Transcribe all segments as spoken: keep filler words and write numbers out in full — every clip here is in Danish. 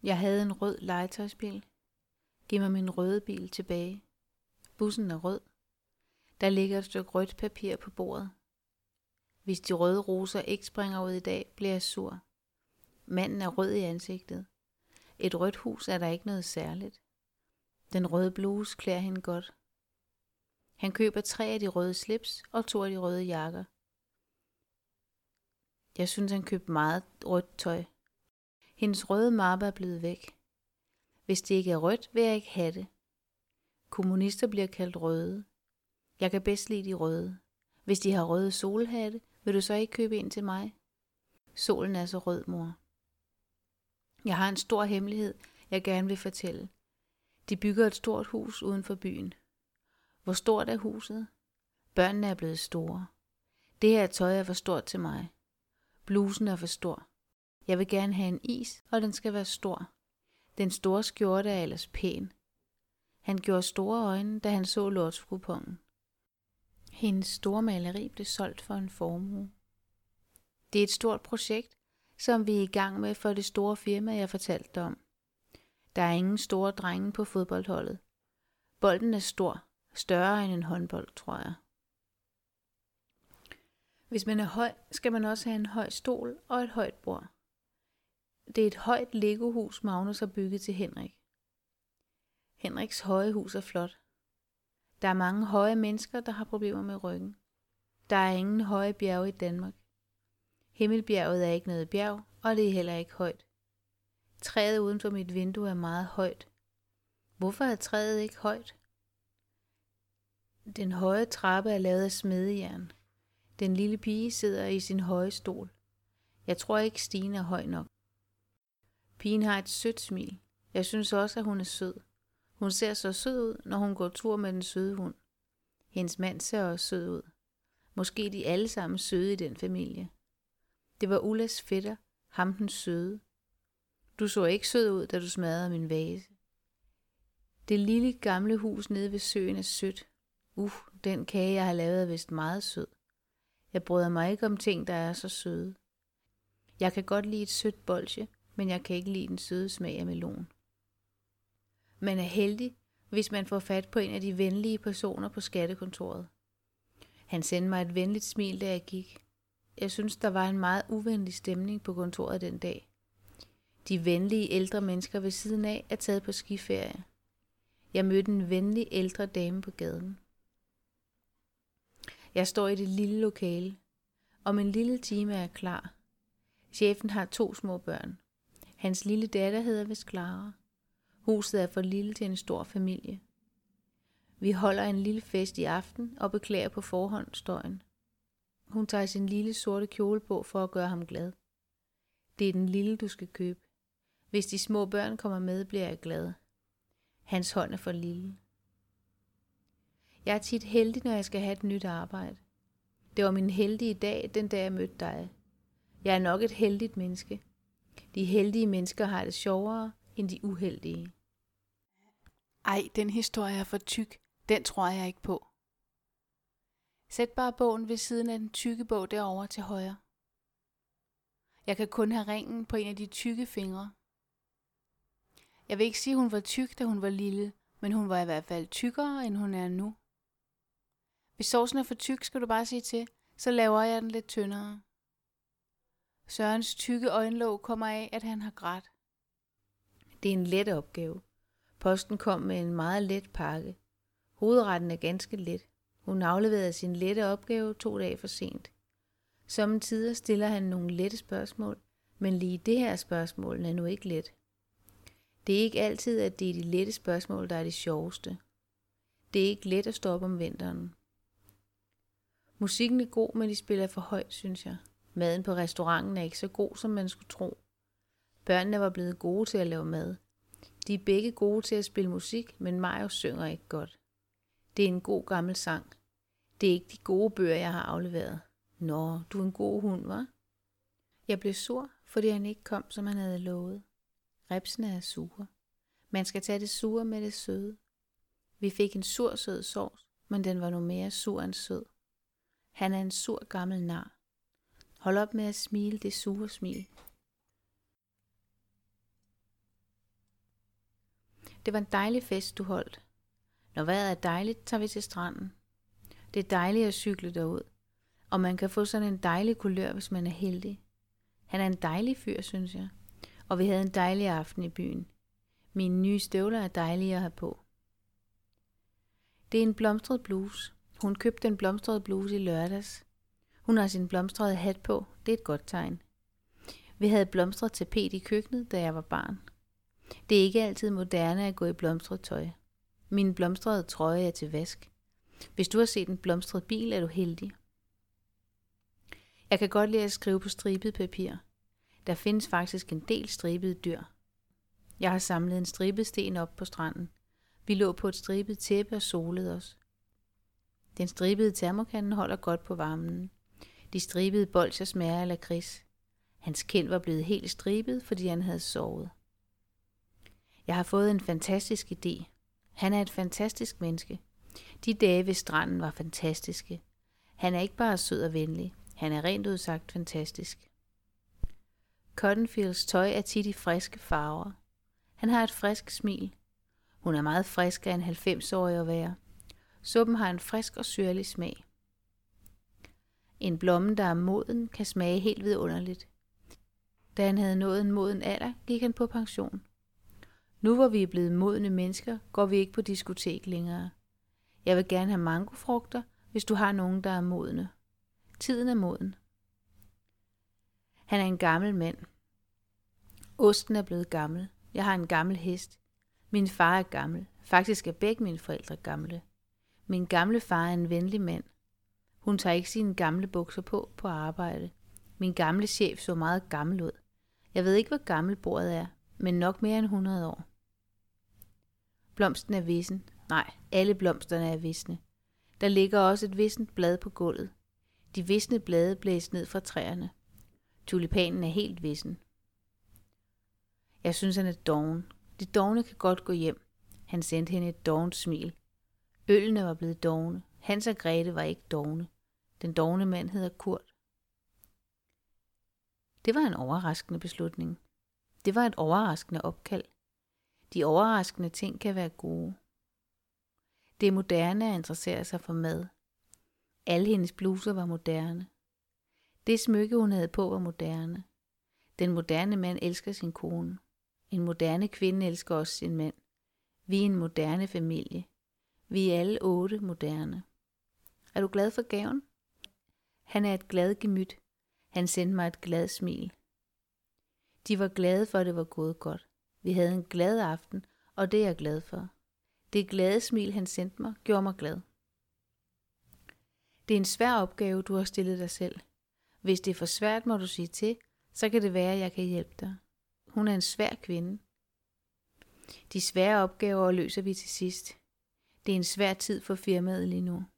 Jeg havde en rød legetøjsbil. Giv mig min røde bil tilbage. Bussen er rød. Der ligger et stykke rødt papir på bordet. Hvis de røde roser ikke springer ud i dag, bliver jeg sur. Manden er rød i ansigtet. Et rødt hus er der ikke noget særligt. Den røde bluse klæder hende godt. Han køber tre af de røde slips og to af de røde jakker. Jeg synes, han købte meget rødt tøj. Hendes røde mappe er blevet væk. Hvis det ikke er rødt, vil jeg ikke have det. Kommunister bliver kaldt røde. Jeg kan bedst lide de røde. Hvis de har røde solhatte, vil du så ikke købe en til mig? Solen er så rød, mor. Jeg har en stor hemmelighed, jeg gerne vil fortælle. De bygger et stort hus uden for byen. Hvor stort er huset? Børnene er blevet store. Det her tøj er for stort til mig. Blusen er for stor. Jeg vil gerne have en is, og den skal være stor. Den store skjorte er ellers pæn. Han gjorde store øjne, da han så lottokuponen. Hendes store maleri blev solgt for en formue. Det er et stort projekt, som vi er i gang med for det store firma, jeg fortalte om. Der er ingen store drenge på fodboldholdet. Bolden er stor, større end en håndbold, tror jeg. Hvis man er høj, skal man også have en høj stol og et højt bord. Det er et højt Lego-hus, Magnus har bygget til Henrik. Henriks høje hus er flot. Der er mange høje mennesker, der har problemer med ryggen. Der er ingen høje bjerge i Danmark. Himmelbjerget er ikke noget bjerg, og det er heller ikke højt. Træet uden for mit vindue er meget højt. Hvorfor er træet ikke højt? Den høje trappe er lavet af smedejern. Den lille pige sidder i sin høje stol. Jeg tror ikke, Stine er høj nok. Pigen har et sødt smil. Jeg synes også, at hun er sød. Hun ser så sød ud, når hun går tur med den søde hund. Hendes mand ser også sød ud. Måske de alle sammen søde i den familie. Det var Ullas fætter, ham den søde. Du så ikke sød ud, da du smadrede min vase. Det lille gamle hus nede ved søen er sødt. Uh, den kage, jeg har lavet, er vist meget sød. Jeg bryder mig ikke om ting, der er så søde. Jeg kan godt lide et sødt bolsje, men jeg kan ikke lide den søde smag af melon. Man er heldig, hvis man får fat på en af de venlige personer på skattekontoret. Han sendte mig et venligt smil, da jeg gik. Jeg synes, der var en meget uvenlig stemning på kontoret den dag. De venlige ældre mennesker ved siden af er taget på skiferie. Jeg mødte en venlig ældre dame på gaden. Jeg står i det lille lokale. Om en lille time er jeg klar. Chefen har to små børn. Hans lille datter hedder vist Clara. Huset er for lille til en stor familie. Vi holder en lille fest i aften og beklager på forhånd støjen. Hun tager sin lille sorte kjole på for at gøre ham glad. Det er den lille, du skal købe. Hvis de små børn kommer med, bliver jeg glad. Hans hånd er for lille. Jeg er tit heldig, når jeg skal have et nyt arbejde. Det var min heldige dag, den dag jeg mødte dig. Jeg er nok et heldigt menneske. De heldige mennesker har det sjovere end de uheldige. Ej, den historie er for tyk. Den tror jeg ikke på. Sæt bare bogen ved siden af den tykke bog derovre til højre. Jeg kan kun have ringen på en af de tykke fingre. Jeg vil ikke sige, at hun var tyk, da hun var lille, men hun var i hvert fald tykkere, end hun er nu. Hvis sovsen er for tyk, skal du bare sige til, så laver jeg den lidt tyndere. Sørens tykke øjenlåg kommer af, at han har grædt. Det er en let opgave. Posten kom med en meget let pakke. Hovedretten er ganske let. Hun afleverede sin lette opgave to dage for sent. Sommetider stiller han nogle lette spørgsmål, men lige det her spørgsmål er nu ikke let. Det er ikke altid, at det er de lette spørgsmål, der er de sjoveste. Det er ikke let at stå op om vinteren. Musikken er god, men de spiller for højt, synes jeg. Maden på restauranten er ikke så god, som man skulle tro. Børnene var blevet gode til at lave mad. De er begge gode til at spille musik, men Mario synger ikke godt. Det er en god gammel sang. Det er ikke de gode bøger, jeg har afleveret. Nå, du er en god hund, hva'? Jeg blev sur, fordi han ikke kom, som han havde lovet. Ribsene er sure. Man skal tage det sure med det søde. Vi fik en sur sød sovs, men den var nu mere sur end sød. Han er en sur gammel nar. Hold op med at smile det sure smil. Det var en dejlig fest, du holdt. Når vejret er dejligt, tager vi til stranden. Det er dejligt at cykle derud, og man kan få sådan en dejlig kulør, hvis man er heldig. Han er en dejlig fyr, synes jeg, og vi havde en dejlig aften i byen. Mine nye støvler er dejlige at have på. Det er en blomstret bluse. Hun købte en blomstret bluse i lørdags. Hun har sin blomstrede hat på. Det er et godt tegn. Vi havde blomstret tapet i køkkenet, da jeg var barn. Det er ikke altid moderne at gå i blomstret tøj. Min blomstrede trøje er til vask. Hvis du har set en blomstret bil, er du heldig. Jeg kan godt lide at skrive på stribet papir. Der findes faktisk en del stribede dyr. Jeg har samlet en stribet sten op på stranden. Vi lå på et stribet tæppe og solede os. Den stribede termokande holder godt på varmen. De stribede bolcher smager af lakrids. Hans kind var blevet helt stribet, fordi han havde sovet. Jeg har fået en fantastisk idé. Han er et fantastisk menneske. De dage ved stranden var fantastiske. Han er ikke bare sød og venlig. Han er rent udsagt fantastisk. Cottonfields tøj er tit i friske farver. Han har et frisk smil. Hun er meget friskere end halvfems-årig at være. Suppen har en frisk og syrlig smag. En blomme, der er moden, kan smage helt vidunderligt. Da han havde nået en moden alder, gik han på pension. Nu hvor vi er blevet modne mennesker, går vi ikke på diskotek længere. Jeg vil gerne have mangofrugter, hvis du har nogen, der er modne. Tiden er moden. Han er en gammel mand. Osten er blevet gammel. Jeg har en gammel hest. Min far er gammel. Faktisk er begge mine forældre gamle. Min gamle far er en venlig mand. Hun tager ikke sine gamle bukser på på arbejde. Min gamle chef så meget gammel ud. Jeg ved ikke, hvor gammel bordet er, men nok mere end hundrede år. Blomsten er vissen. Nej, alle blomsterne er visne. Der ligger også et vissent blad på gulvet. De visne blade blæser ned fra træerne. Tulipanen er helt vissen. Jeg synes, han er doven. De dovne kan godt gå hjem. Han sendte hende et dovent smil. Ølene var blevet dovne. Hans og Grete var ikke dovne. Den dovne mand hedder Kurt. Det var en overraskende beslutning. Det var et overraskende opkald. De overraskende ting kan være gode. Det er moderne at interessere sig for mad. Alle hendes bluser var moderne. Det smykke, hun havde på, var moderne. Den moderne mand elsker sin kone. En moderne kvinde elsker også sin mand. Vi er en moderne familie. Vi er alle otte moderne. Er du glad for gaven? Han er et glad gemyt. Han sendte mig et glad smil. De var glade for, at det var gået godt. Vi havde en glad aften, og det er jeg glad for. Det glade smil, han sendte mig, gjorde mig glad. Det er en svær opgave, du har stillet dig selv. Hvis det er for svært, må du sige til, så kan det være, at jeg kan hjælpe dig. Hun er en svær kvinde. De svære opgaver løser vi til sidst. Det er en svær tid for firmaet lige nu.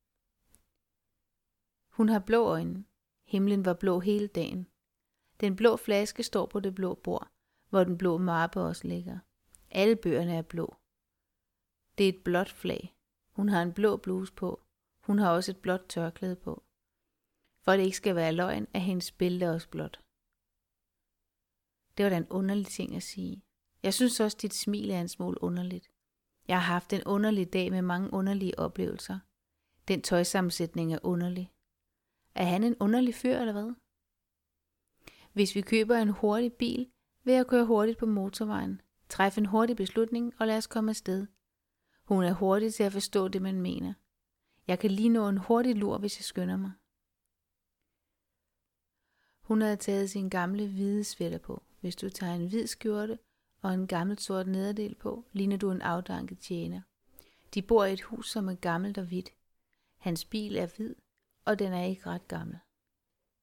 Hun har blå øjne. Himlen var blå hele dagen. Den blå flaske står på det blå bord, hvor den blå mappe også ligger. Alle bøgerne er blå. Det er et blåt flag. Hun har en blå bluse på. Hun har også et blåt tørklæde på. For at det ikke skal være løgn, er hendes bælte også blåt. Det var da en underlig ting at sige. Jeg synes også, dit smil er en smule underligt. Jeg har haft en underlig dag med mange underlige oplevelser. Den tøjsammensætning er underlig. Er han en underlig fyr, eller hvad? Hvis vi køber en hurtig bil, vil jeg køre hurtigt på motorvejen. Træf en hurtig beslutning, og lad os komme afsted. Hun er hurtig til at forstå det, man mener. Jeg kan lige nå en hurtig lur, hvis jeg skynder mig. Hun havde taget sin gamle hvide sweater på. Hvis du tager en hvid skjorte og en gammel sort nederdel på, ligner du en afdanket tjener. De bor i et hus, som er gammelt og hvidt. Hans bil er hvid, og den er ikke ret gammel.